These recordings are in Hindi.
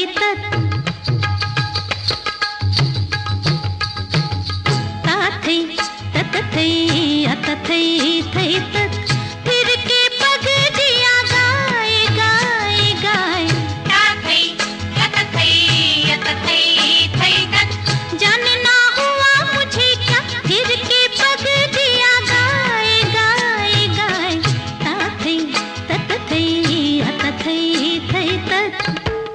तत ता थई तत थई अत थई थई तत फिर के पग जिया गाए गाए गाए ता थई तत थई अत थई थई तत जाने ना हुआ मुझे क्या फिर के पग जिया गाए गाए गाए ता थई तत थई अत थई थई तत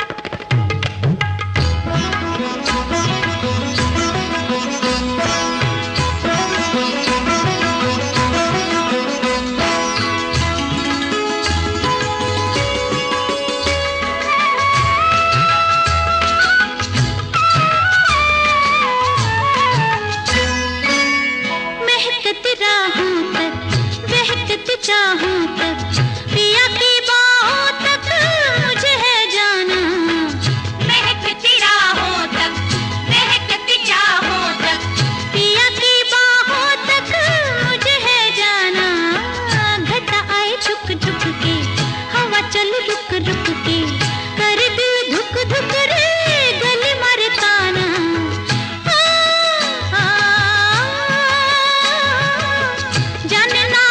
चाहूं तक पिया की बाहों तक मुझे है जाना महकती राहों तक महकती चाहों तक पिया की बाहों तक मुझे है जाना घटा आए झुक झुक के हवा चल रुक रुक के कर दिल धुक धुक रे गले मारे ताना जाने ना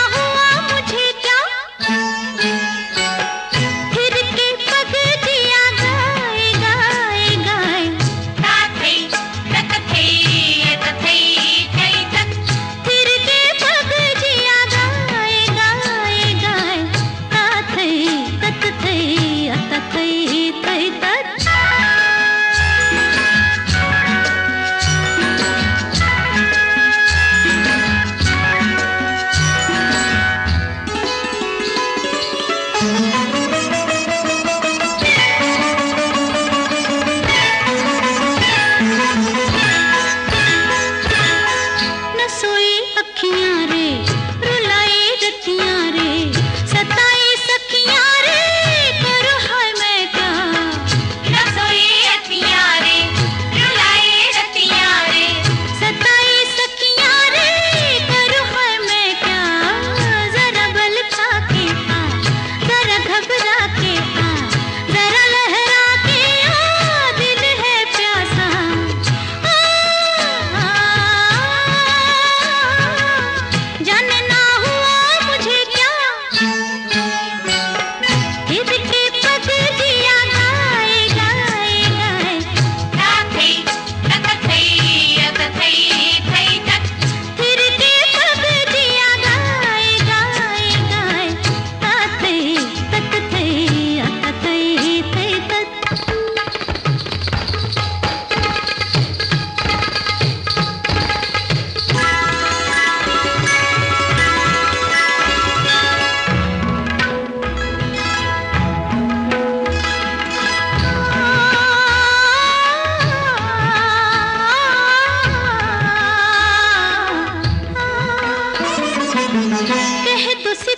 कह तो